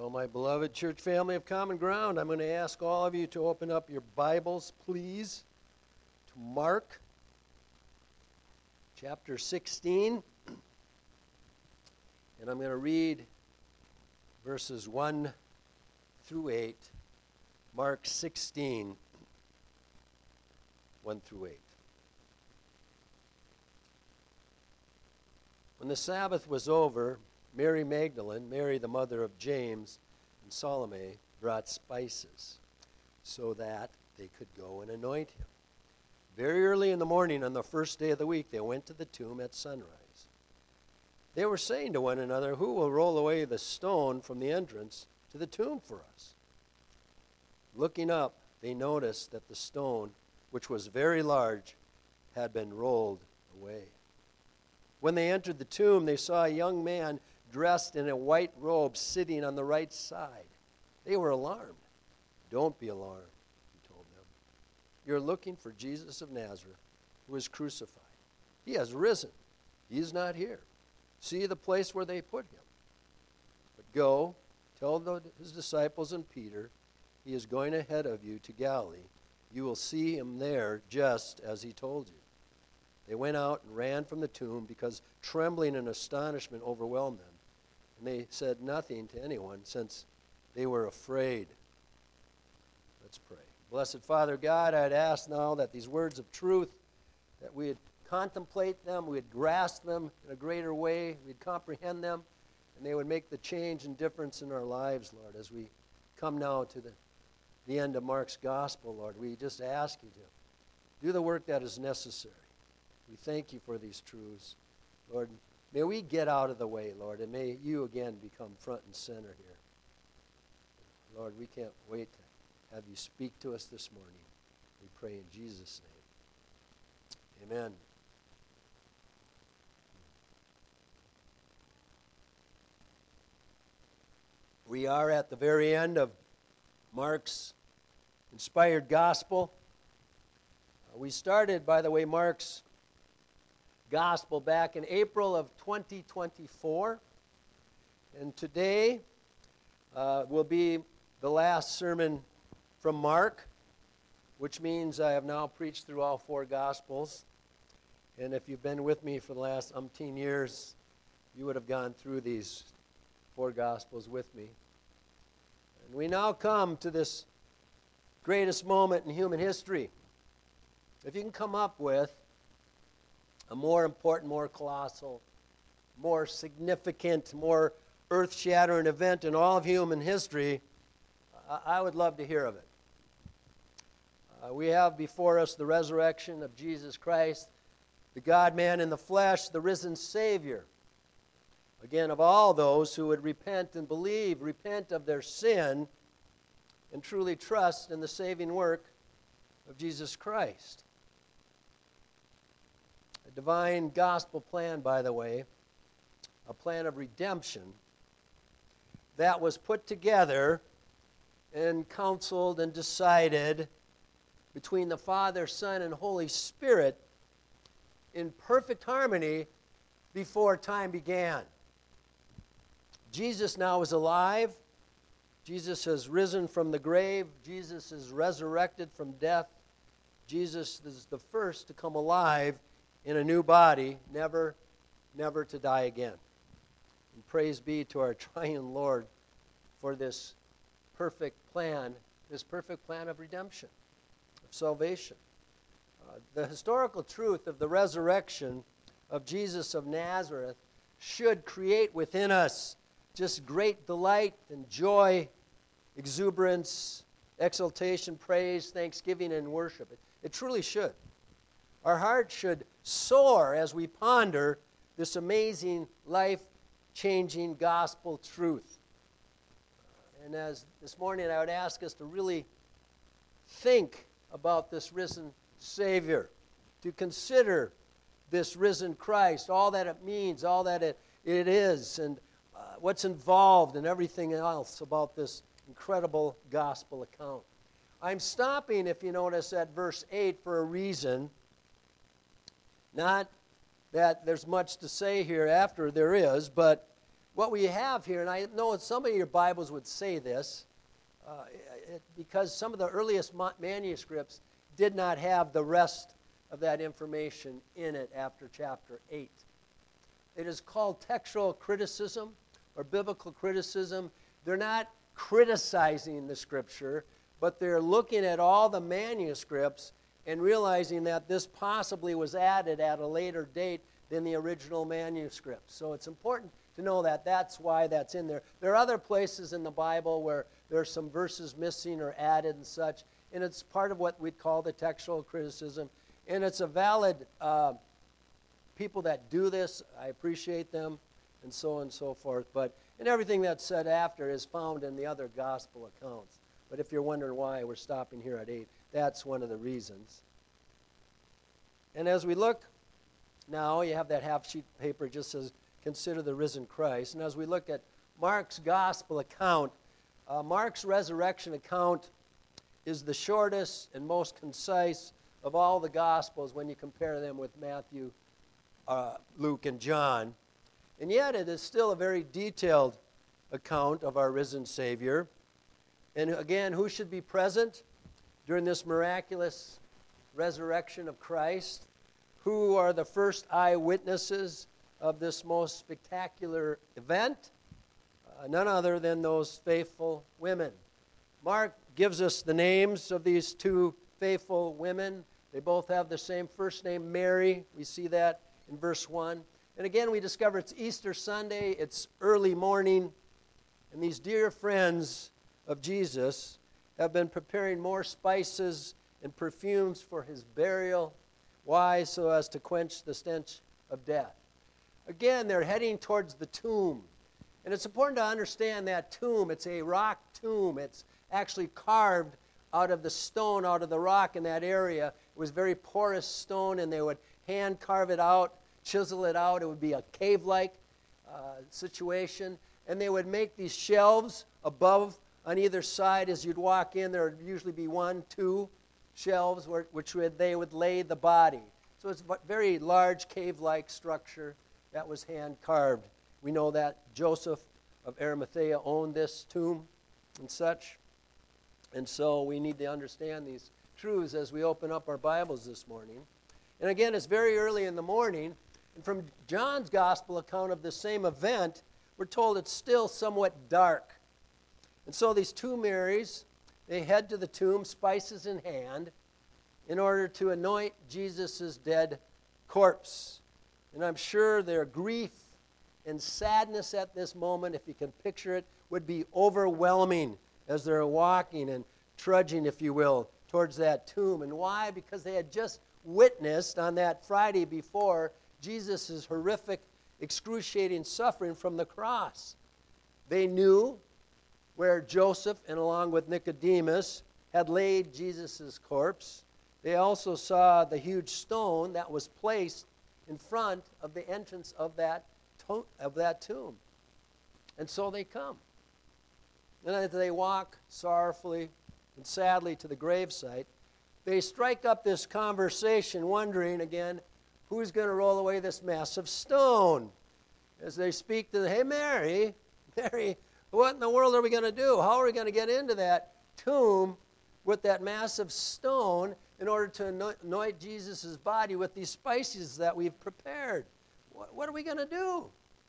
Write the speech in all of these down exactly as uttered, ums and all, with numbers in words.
Well, my beloved church family of Common Ground, I'm going to ask all of you to open up your Bibles, please, to Mark chapter sixteen. And I'm going to read verses one through eight. Mark sixteen, one through eight. When the Sabbath was over, Mary Magdalene, Mary the mother of James, and Salome brought spices so that they could go and anoint him. Very early in the morning on the first day of the week, they went to the tomb at sunrise. They were saying to one another, "Who will roll away the stone from the entrance to the tomb for us?" Looking up, they noticed that the stone, which was very large, had been rolled away. When they entered the tomb, they saw a young man dressed in a white robe sitting on the right side. They were alarmed. "Don't be alarmed," he told them. "You're looking for Jesus of Nazareth, who was crucified. He has risen. He is not here. See the place where they put him. But go, tell the, his disciples and Peter, he is going ahead of you to Galilee. You will see him there just as he told you." They went out and ran from the tomb because trembling and astonishment overwhelmed them. And they said nothing to anyone since they were afraid. Let's pray. Blessed Father God, I'd ask now that these words of truth, that we'd contemplate them, we'd grasp them in a greater way, we'd comprehend them, and they would make the change and difference in our lives, Lord, as we come now to the, the end of Mark's gospel, Lord. We just ask you to do the work that is necessary. We thank you for these truths. Lord, may we get out of the way, Lord, and may you again become front and center here. Lord, we can't wait to have you speak to us this morning. We pray in Jesus' name. Amen. We are at the very end of Mark's inspired gospel. Uh, we started, by the way, Mark's gospel back in April of twenty twenty-four. And today uh, will be the last sermon from Mark, which means I have now preached through all four gospels. And if you've been with me for the last umpteen years, you would have gone through these four gospels with me. And we now come to this greatest moment in human history. If you can come up with a more important, more colossal, more significant, more earth-shattering event in all of human history, I, I would love to hear of it. Uh, we have before us the resurrection of Jesus Christ, the God-man in the flesh, the risen Savior. Again, of all those who would repent and believe, repent of their sin, and truly trust in the saving work of Jesus Christ. A divine gospel plan, by the way, a plan of redemption that was put together and counseled and decided between the Father, Son, and Holy Spirit in perfect harmony before time began. Jesus now is alive. Jesus has risen from the grave. Jesus is resurrected from death. Jesus is the first to come alive in a new body, never, never to die again. And praise be to our triune Lord for this perfect plan, this perfect plan of redemption, of salvation. Uh, the historical truth of the resurrection of Jesus of Nazareth should create within us just great delight and joy, exuberance, exultation, praise, thanksgiving, and worship. It, it truly should. Our hearts should soar as we ponder this amazing, life-changing gospel truth. And as this morning I would ask us to really think about this risen Savior, to consider this risen Christ, all that it means, all that it, it is, and uh, what's involved and everything else about this incredible gospel account. I'm stopping, if you notice, at verse eight for a reason. Not that there's much to say here after there is, but what we have here, and I know some of your Bibles would say this, uh, it, because some of the earliest ma- manuscripts did not have the rest of that information in it after chapter eight. It is called textual criticism or biblical criticism. They're not criticizing the Scripture, but they're looking at all the manuscripts and realizing that this possibly was added at a later date than the original manuscript. So it's important to know that. That's why that's in there. There are other places in the Bible where there are some verses missing or added and such, and it's part of what we'd call the textual criticism. And it's a valid, uh, people that do this, I appreciate them, and so on and so forth. But, and everything that's said after is found in the other gospel accounts. But if you're wondering why we're stopping here at eight, that's one of the reasons. And as we look now, you have that half sheet of paper, it just says, consider the risen Christ. And as we look at Mark's gospel account, uh, Mark's resurrection account is the shortest and most concise of all the gospels when you compare them with Matthew, uh, Luke, and John. And yet it is still a very detailed account of our risen Savior. And again, who should be present during this miraculous resurrection of Christ? Who are the first eyewitnesses of this most spectacular event? Uh, none other than those faithful women. Mark gives us the names of these two faithful women. They both have the same first name, Mary. We see that in verse one. And again, we discover it's Easter Sunday. It's early morning. And these dear friends of Jesus have been preparing more spices and perfumes for his burial. Why? So as to quench the stench of death. Again, they're heading towards the tomb. And it's important to understand that tomb. It's a rock tomb. It's actually carved out of the stone, out of the rock in that area. It was very porous stone, and they would hand carve it out, chisel it out. It would be a cave-like uh, situation. And they would make these shelves above on either side. As you'd walk in, there would usually be one, two shelves where, which would, they would lay the body. So it's a very large cave-like structure that was hand-carved. We know that Joseph of Arimathea owned this tomb and such. And so we need to understand these truths as we open up our Bibles this morning. And again, it's very early in the morning. And from John's gospel account of the same event, we're told it's still somewhat dark. And so these two Marys, they head to the tomb, spices in hand, in order to anoint Jesus' dead corpse. And I'm sure their grief and sadness at this moment, if you can picture it, would be overwhelming as they're walking and trudging, if you will, towards that tomb. And why? Because they had just witnessed on that Friday before Jesus' horrific, excruciating suffering from the cross. They knew where Joseph, and along with Nicodemus, had laid Jesus' corpse. They also saw the huge stone that was placed in front of the entrance of that, to- of that tomb. And so they come. And as they walk sorrowfully and sadly to the gravesite, they strike up this conversation, wondering again, who's going to roll away this massive stone? As they speak to the, hey, Mary, Mary, what in the world are we going to do? How are we going to get into that tomb with that massive stone in order to anoint Jesus' body with these spices that we've prepared? What, what are we going to do?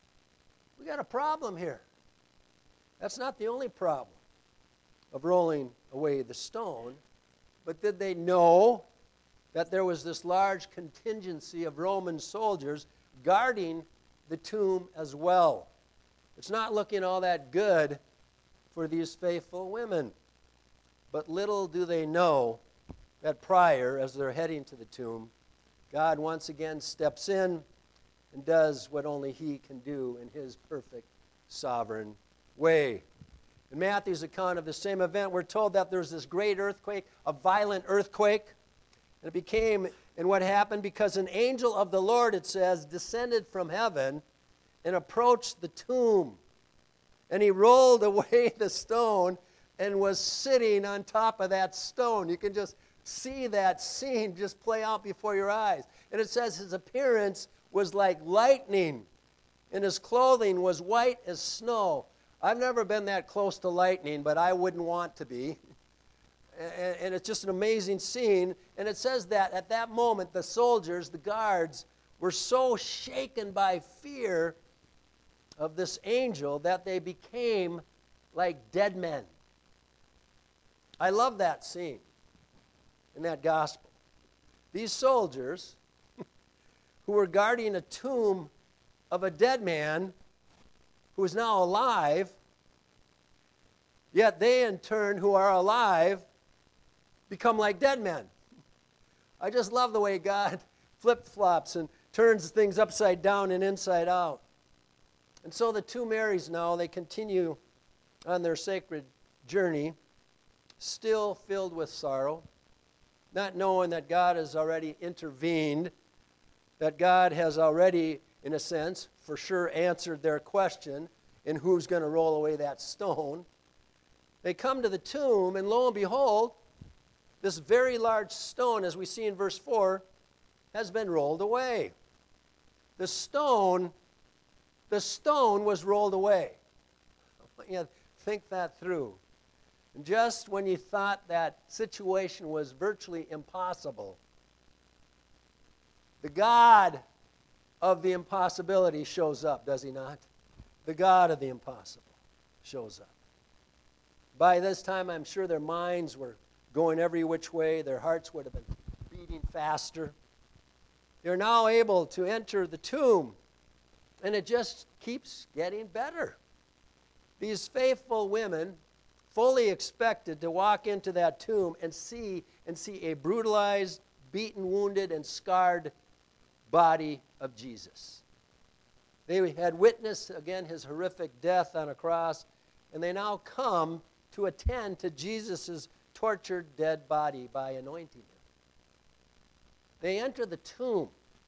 We got a problem here. That's not the only problem of rolling away the stone, but did they know that there was this large contingency of Roman soldiers guarding the tomb as well? It's not looking all that good for these faithful women. But little do they know that prior, as they're heading to the tomb, God once again steps in and does what only he can do in his perfect, sovereign way. In Matthew's account of the same event, we're told that there's this great earthquake, a violent earthquake. And it became, and what happened, because an angel of the Lord, it says, descended from heaven and approached the tomb. And he rolled away the stone and was sitting on top of that stone. You can just see that scene just play out before your eyes. And it says his appearance was like lightning, and his clothing was white as snow. I've never been that close to lightning, but I wouldn't want to be. And, and it's just an amazing scene. And it says that at that moment, the soldiers, the guards, were so shaken by fear of this angel that they became like dead men. I love that scene in that gospel. These soldiers who were guarding a tomb of a dead man who is now alive, yet they in turn, who are alive, become like dead men. I just love the way God flip-flops and turns things upside down and inside out. And so the two Marys now, they continue on their sacred journey, still filled with sorrow, not knowing that God has already intervened, that God has already, in a sense, for sure answered their question in who's going to roll away that stone. They come to the tomb, and lo and behold, this very large stone, as we see in verse four, has been rolled away. The stone, the stone was rolled away. Yeah, think that through. And just when you thought that situation was virtually impossible, the God of the impossibility shows up, does he not? The God of the impossible shows up. By this time, I'm sure their minds were going every which way. Their hearts would have been beating faster. They're now able to enter the tomb, and it just keeps getting better. These faithful women fully expected to walk into that tomb and see and see a brutalized, beaten, wounded, and scarred body of Jesus. They had witnessed, again, his horrific death on a cross, and they now come to attend to Jesus' tortured dead body by anointing him. They enter the tomb,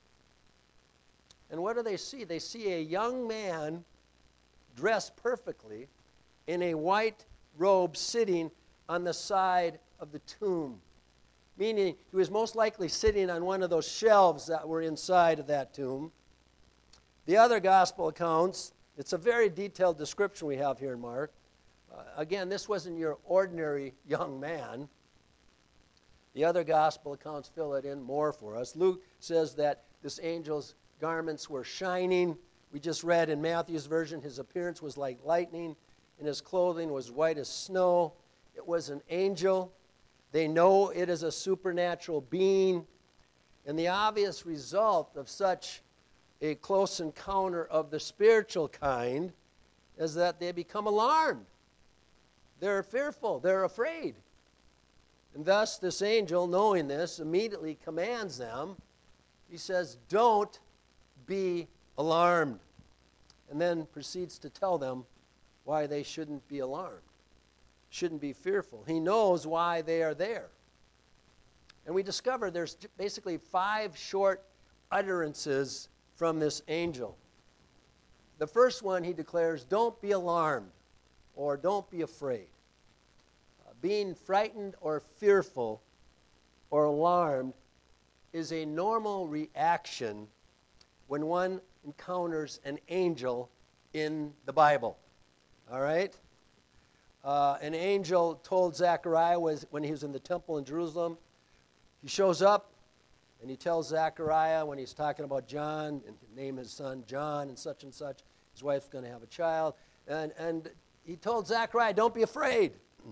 and what do they see? They see a young man dressed perfectly in a white robe sitting on the side of the tomb, meaning he was most likely sitting on one of those shelves that were inside of that tomb. The other gospel accounts, it's a very detailed description we have here in Mark. Uh, again, this wasn't your ordinary young man. The other gospel accounts fill it in more for us. Luke says that this angel's garments were shining. We just read in Matthew's version, his appearance was like lightning, and his clothing was white as snow. It was an angel. They know it is a supernatural being. And the obvious result of such a close encounter of the spiritual kind is that they become alarmed. They're fearful. They're afraid. And thus, this angel, knowing this, immediately commands them. He says, "Don't be alarmed." And then proceeds to tell them why they shouldn't be alarmed, shouldn't be fearful. He knows why they are there. And we discover there's basically five short utterances from this angel. The first one, he declares, "Don't be alarmed," or "Don't be afraid." Uh, being frightened or fearful or alarmed is a normal reaction when one encounters an angel in the Bible. All right? Uh, an angel told Zechariah was, when he was in the temple in Jerusalem, he shows up and he tells Zechariah when he's talking about John, and name his son John and such and such, his wife's going to have a child, and, and he told Zechariah, "Don't be afraid."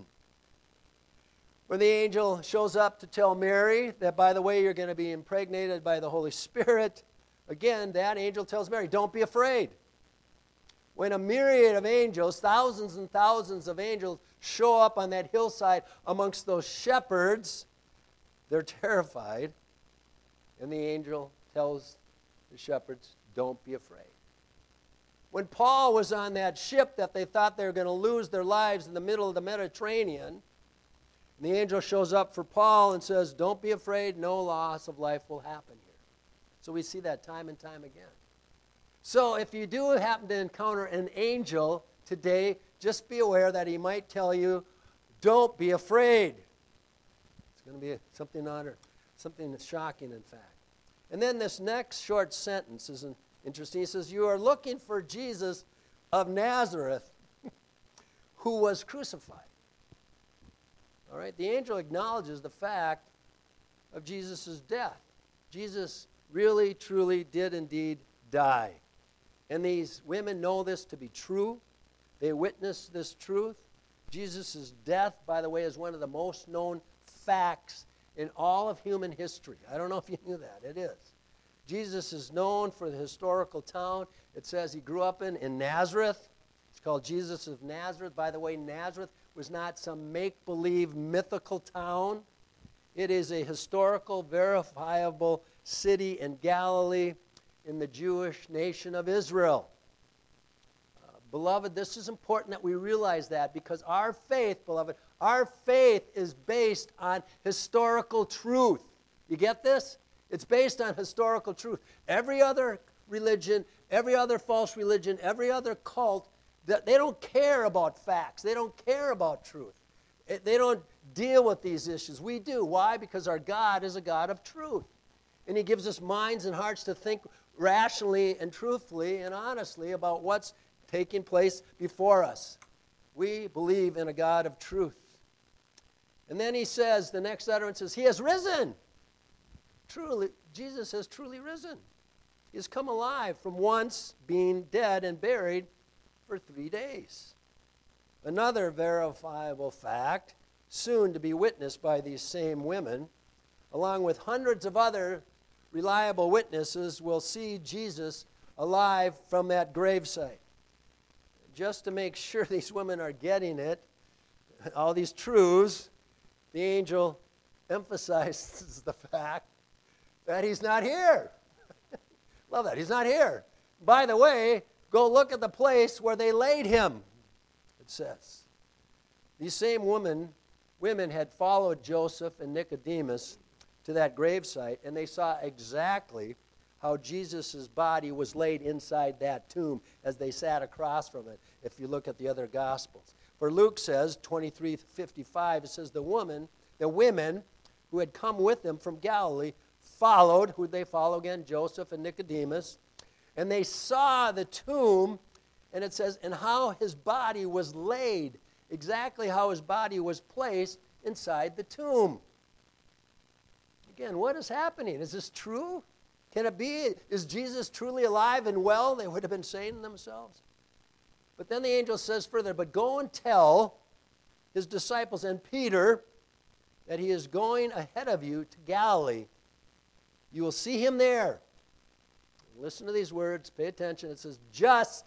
When the angel shows up to tell Mary that, by the way, you're going to be impregnated by the Holy Spirit, again, that angel tells Mary, "Don't be afraid." When a myriad of angels, thousands and thousands of angels, show up on that hillside amongst those shepherds, they're terrified. And the angel tells the shepherds, "Don't be afraid." When Paul was on that ship that they thought they were going to lose their lives in the middle of the Mediterranean, the angel shows up for Paul and says, "Don't be afraid, no loss of life will happen here." So we see that time and time again. So if you do happen to encounter an angel today, just be aware that he might tell you, "Don't be afraid." It's going to be something odd or something that's shocking, in fact. And then this next short sentence is Interesting. He says, you are looking for Jesus of Nazareth who was crucified. All right, the angel acknowledges the fact of Jesus' death. Jesus really, truly did indeed die. And these women know this to be true. They witness this truth. Jesus' death, by the way, is one of the most known facts in all of human history. I don't know if you knew that. It is. Jesus is known for the historical town. It says he grew up in, in Nazareth. It's called Jesus of Nazareth. By the way, Nazareth was not some make-believe mythical town. It is a historical, verifiable city in Galilee in the Jewish nation of Israel. Uh, beloved, this is important that we realize that because our faith, beloved, our faith is based on historical truth. You get this? It's based on historical truth. Every other religion, every other false religion, every other cult, they don't care about facts. They don't care about truth. They don't deal with these issues. We do. Why? Because our God is a God of truth. And he gives us minds and hearts to think rationally and truthfully and honestly about what's taking place before us. We believe in a God of truth. And then he says, the next utterance says, he has risen. Truly, Jesus has truly risen. He has come alive from once being dead and buried for three days. Another verifiable fact, soon to be witnessed by these same women, along with hundreds of other reliable witnesses, will see Jesus alive from that gravesite. Just to make sure these women are getting it, all these truths, the angel emphasizes the fact that he's not here. Love that. He's not here. By the way, go look at the place where they laid him, it says. These same women, women had followed Joseph and Nicodemus to that gravesite, and they saw exactly how Jesus' body was laid inside that tomb as they sat across from it, if you look at the other Gospels. For Luke says, twenty-three fifty-five, it says, the woman, the women who had come with them from Galilee followed, who they follow again? Joseph and Nicodemus. And they saw the tomb, and it says, and how his body was laid, exactly how his body was placed inside the tomb. Again, what is happening? Is this true? Can it be? Is Jesus truly alive and well? They would have been saying to themselves. But then the angel says further, but go and tell his disciples and Peter that he is going ahead of you to Galilee. You will see him there. Listen to these words. Pay attention. It says, just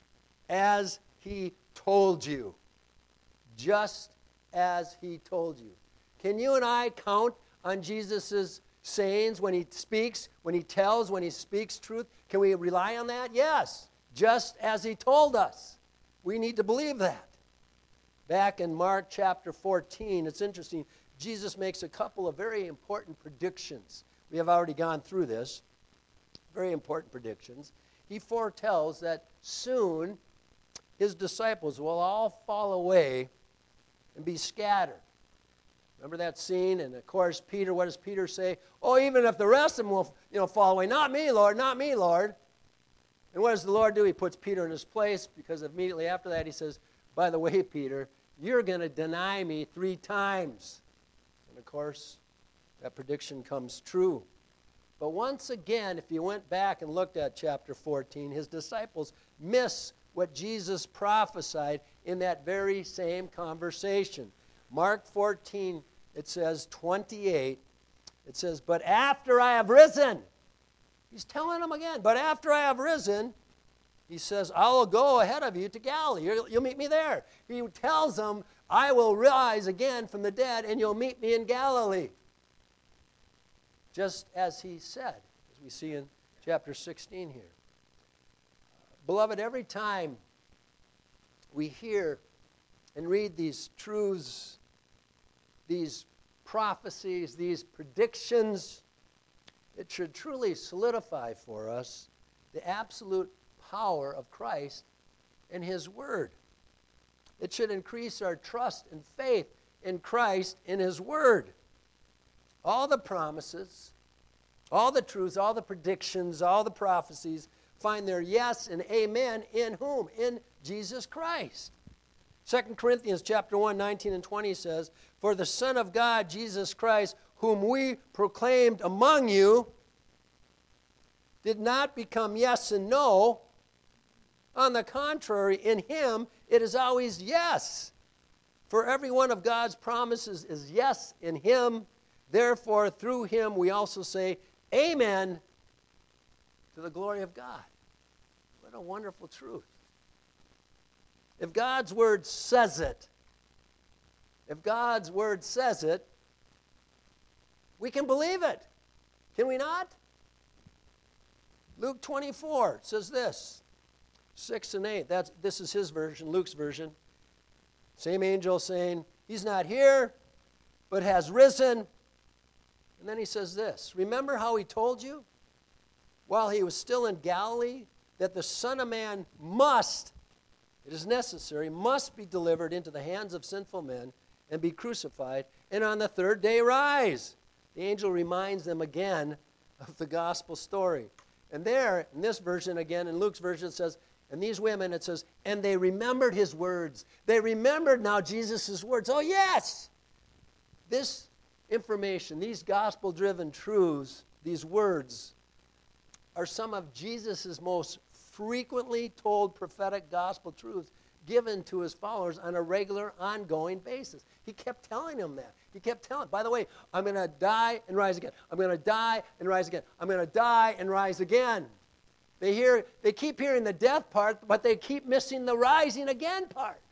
as he told you. Just as he told you. Can you and I count on Jesus' sayings when he speaks, when he tells, when he speaks truth? Can we rely on that? Yes. Just as he told us. We need to believe that. Back in Mark chapter fourteen, it's interesting. Jesus makes a couple of very important predictions. We have already gone through this. Very important predictions. He foretells that soon his disciples will all fall away and be scattered. Remember that scene? And of course, Peter, what does Peter say? Oh, even if the rest of them will, you know, fall away. Not me, Lord, not me, Lord. And what does the Lord do? He puts Peter in his place, because immediately after that he says, by the way, Peter, you're going to deny me three times. And of course, that prediction comes true. But once again, if you went back and looked at chapter fourteen, his disciples miss what Jesus prophesied in that very same conversation. Mark fourteen, it says twenty-eight, it says, but after I have risen, he's telling them again, but after I have risen, he says, I will go ahead of you to Galilee. You'll, you'll meet me there. He tells them, I will rise again from the dead, and you'll meet me in Galilee. Just as he said, as we see in chapter sixteen here. Beloved, every time we hear and read these truths, these prophecies, these predictions, it should truly solidify for us the absolute power of Christ and his word. It should increase our trust and faith in Christ and his word. All the promises, all the truths, all the predictions, all the prophecies find their yes and amen in whom? In Jesus Christ. Second Corinthians chapter one, nineteen and twenty says, "For the Son of God, Jesus Christ, whom we proclaimed among you, did not become yes and no. On the contrary, in him it is always yes. For every one of God's promises is yes in him. Therefore, through him we also say, amen, to the glory of God." What a wonderful truth. If God's word says it, if God's word says it, we can believe it. Can we not? Luke twenty-four says this, six and eight. That's, this is his version, Luke's version. Same angel saying, he's not here, but has risen. And then he says this, "Remember how he told you while he was still in Galilee that the Son of Man must, it is necessary, must be delivered into the hands of sinful men and be crucified, and on the third day rise." The angel reminds them again of the gospel story. And there, in this version again, in Luke's version, it says, and these women, it says, and they remembered his words. They remembered now Jesus' words. Oh, yes! This information, these gospel-driven truths, these words, are some of Jesus' most frequently told prophetic gospel truths given to his followers on a regular, ongoing basis. He kept telling them that. He kept telling, by the way, I'm going to die and rise again. I'm going to die and rise again. I'm going to die and rise again. They hear, they keep hearing the death part, but they keep missing the rising again part.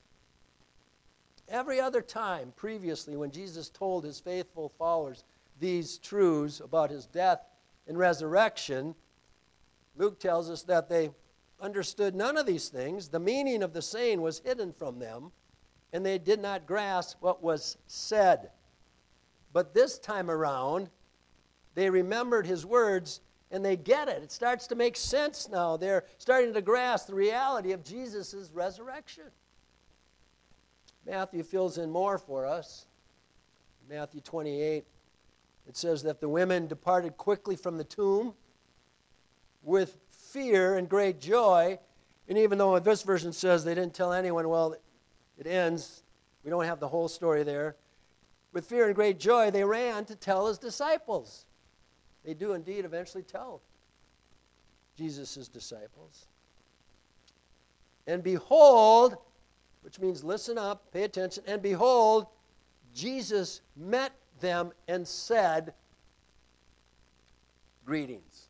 Every other time previously when Jesus told his faithful followers these truths about his death and resurrection, Luke tells us that they understood none of these things. The meaning of the saying was hidden from them, and they did not grasp what was said. But this time around, they remembered his words, and they get it. It starts to make sense now. They're starting to grasp the reality of Jesus' resurrection. Matthew fills in more for us. Matthew twenty-eight, it says that the women departed quickly from the tomb with fear and great joy. And even though this version says they didn't tell anyone, well, it ends. We don't have the whole story there. With fear and great joy, they ran to tell his disciples. They do indeed eventually tell Jesus' disciples. And behold, which means listen up, pay attention, and behold, Jesus met them and said, "Greetings."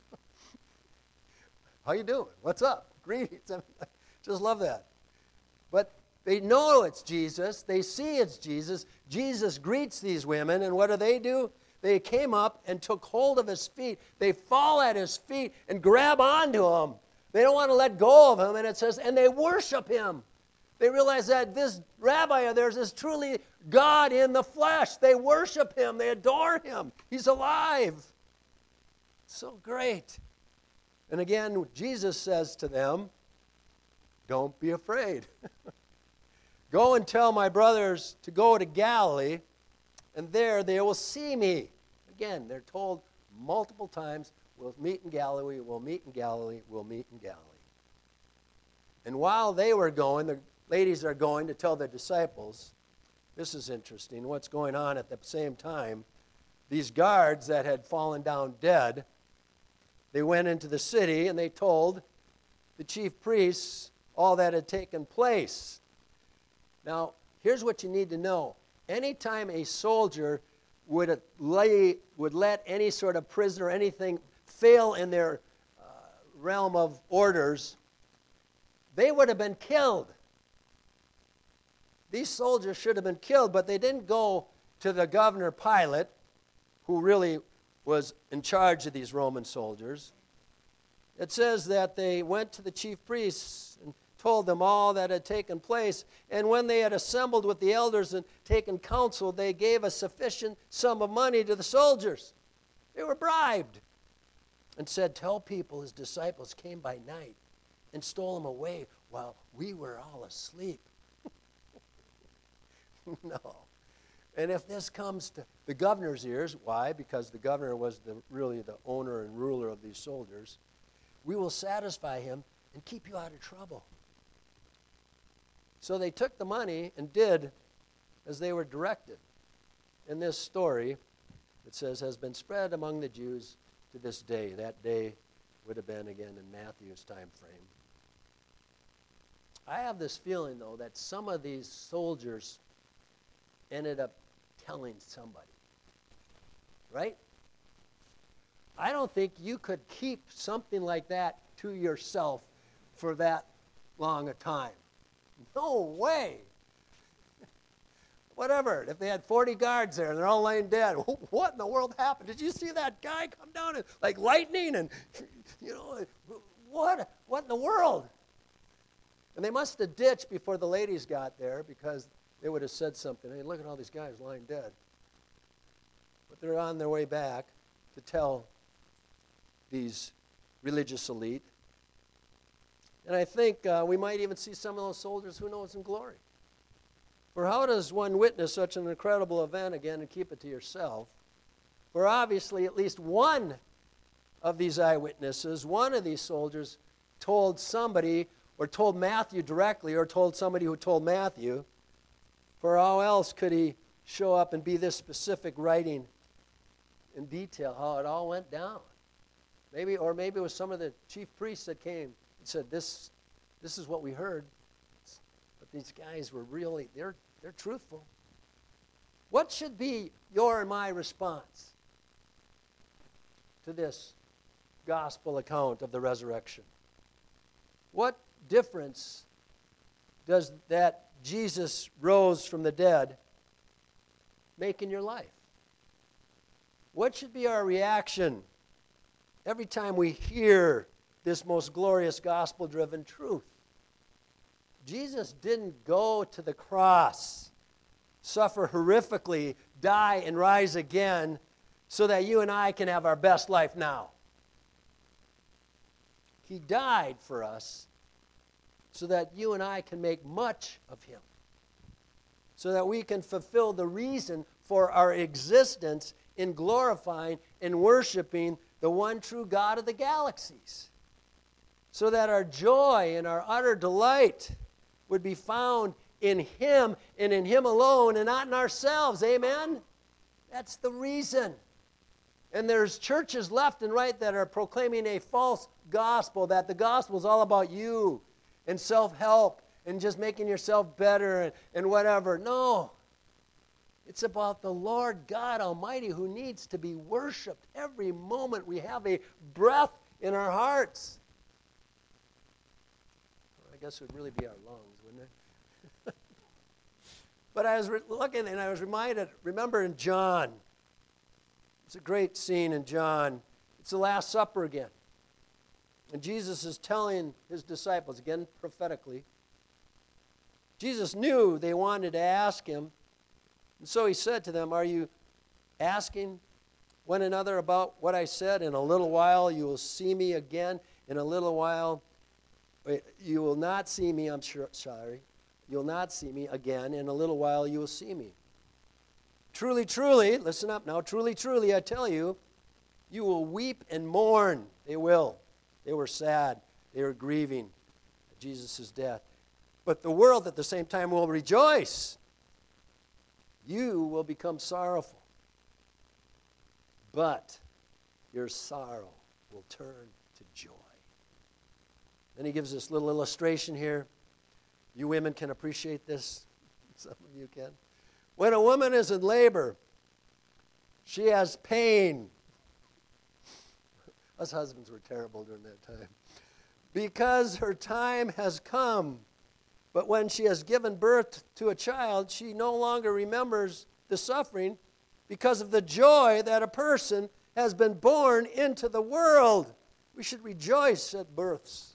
How you doing? What's up? Greetings. I mean, I just love that. But they know it's Jesus. They see it's Jesus. Jesus greets these women, and what do they do? They came up and took hold of his feet. They fall at his feet and grab onto him. They don't want to let go of him, and it says, and they worship him. They realize that this rabbi of theirs is truly God in the flesh. They worship him. They adore him. He's alive. So great. And again, Jesus says to them, don't be afraid. Go and tell my brothers to go to Galilee, and there they will see me. Again, they're told multiple times, we'll meet in Galilee, we'll meet in Galilee, we'll meet in Galilee. And while they were going, the ladies are going to tell their disciples, this is interesting, what's going on at the same time. These guards that had fallen down dead, they went into the city and they told the chief priests all that had taken place. Now, here's what you need to know. Anytime a soldier would, lay, would let any sort of prisoner or anything fail in their uh, realm of orders, they would have been killed. These soldiers should have been killed, but they didn't go to the governor Pilate, who really was in charge of these Roman soldiers. It says that they went to the chief priests and told them all that had taken place. And when they had assembled with the elders and taken counsel, they gave a sufficient sum of money to the soldiers. They were bribed. And said, tell people his disciples came by night and stole him away while we were all asleep. No. And if this comes to the governor's ears, why? Because the governor was the, really the owner and ruler of these soldiers. we will satisfy him and keep you out of trouble. So they took the money and did as they were directed. And this story, it says, has been spread among the Jews to this day. That day would have been, again, in Matthew's time frame. I have this feeling, though, that some of these soldiers ended up telling somebody. Right? I don't think you could keep something like that to yourself for that long a time. No way. Whatever. If they had forty guards there and they're all laying dead, what in the world happened? Did you see that guy come down and, like lightning and, you know, what? What in the world? And they must have ditched before the ladies got there because they would have said something. Hey, look at all these guys lying dead. But they're on their way back to tell these religious elite. And I think uh, we might even see some of those soldiers, who knows, in glory. For how does one witness such an incredible event again and keep it to yourself? For obviously at least one of these eyewitnesses, one of these soldiers, told somebody, or told Matthew directly, or told somebody who told Matthew. For how else could he show up and be this specific, writing in detail how it all went down? Maybe, or maybe it was some of the chief priests that came and said, this, this is what we heard. But these guys were really, they're, they're truthful. What should be your and my response to this gospel account of the resurrection? What difference does that Jesus rose from the dead make in your life? What should be our reaction every time we hear this most glorious gospel-driven truth? Jesus didn't go to the cross, suffer horrifically, die, and rise again so that you and I can have our best life now. He died for us so that you and I can make much of him, so that we can fulfill the reason for our existence in glorifying and worshiping the one true God of the galaxies, so that our joy and our utter delight would be found in him and in him alone and not in ourselves. Amen? That's the reason. And there's churches left and right that are proclaiming a false gospel, that the gospel is all about you and self-help and just making yourself better and, and whatever. No. It's about the Lord God Almighty, who needs to be worshiped every moment we have a breath in our hearts. Well, I guess it would really be our lungs, wouldn't it? But I was re- looking and I was reminded, remember in John, it's a great scene in John. It's the Last Supper again. And Jesus is telling his disciples, again prophetically. Jesus knew they wanted to ask him. And so he said to them, are you asking one another about what I said? In a little while you will see me again. In a little while you will not see me, I'm sure, sorry. You'll not see me again. In a little while you will see me. Truly, truly, listen up now. Truly, truly, I tell you, you will weep and mourn. They will. They were sad. They were grieving at Jesus' death. But the world at the same time will rejoice. You will become sorrowful. But your sorrow will turn to joy. Then he gives this little illustration here. You women can appreciate this. Some of you can. When a woman is in labor, she has pain. Us husbands were terrible during that time. Because her time has come. But when she has given birth to a child, she no longer remembers the suffering because of the joy that a person has been born into the world. We should rejoice at births.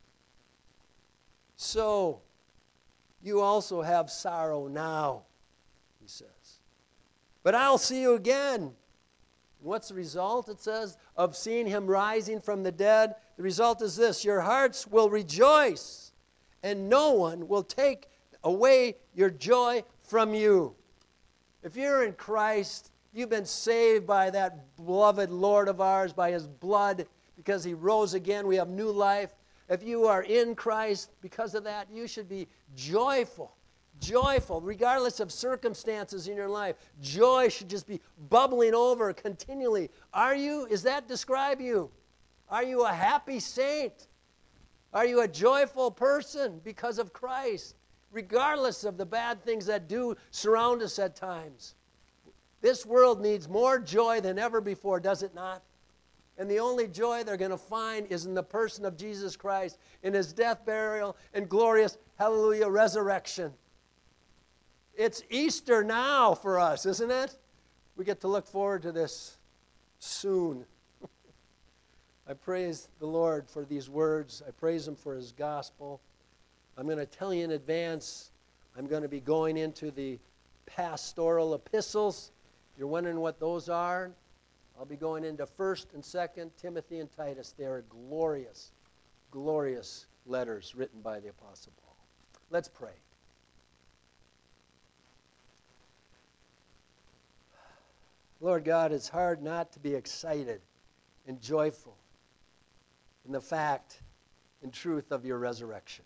So, you also have sorrow now, he says. But I'll see you again. What's the result, it says, of seeing him rising from the dead? The result is this: your hearts will rejoice, and no one will take away your joy from you. If you're in Christ, you've been saved by that beloved Lord of ours, by his blood, because he rose again. We have new life. If you are in Christ because of that, you should be joyful. Joyful, regardless of circumstances in your life. Joy should just be bubbling over continually. Are you? Does that describe you? Are you a happy saint? Are you a joyful person because of Christ? Regardless of the bad things that do surround us at times. This world needs more joy than ever before, does it not? And the only joy they're going to find is in the person of Jesus Christ, in his death, burial, and glorious, hallelujah, resurrection. It's Easter now for us, isn't it? We get to look forward to this soon. I praise the Lord for these words. I praise him for his gospel. I'm going to tell you in advance, I'm going to be going into the pastoral epistles. You're wondering what those are? I'll be going into First and Second Timothy and Titus. They are glorious, glorious letters written by the Apostle Paul. Let's pray. Lord God, it's hard not to be excited and joyful in the fact and truth of your resurrection.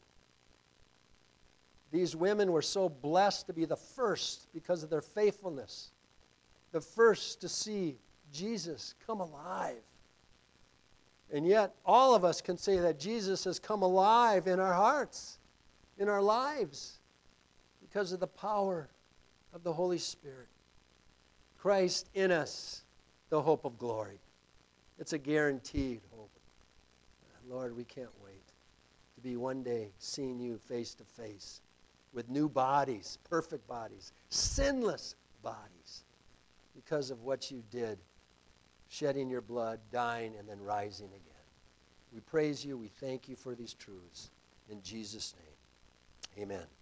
These women were so blessed to be the first because of their faithfulness, the first to see Jesus come alive. And yet, all of us can say that Jesus has come alive in our hearts, in our lives, because of the power of the Holy Spirit. Christ in us, the hope of glory. It's a guaranteed hope. Lord, we can't wait to be one day seeing you face to face with new bodies, perfect bodies, sinless bodies, because of what you did, shedding your blood, dying, and then rising again. We praise you. We thank you for these truths. In Jesus' name, amen.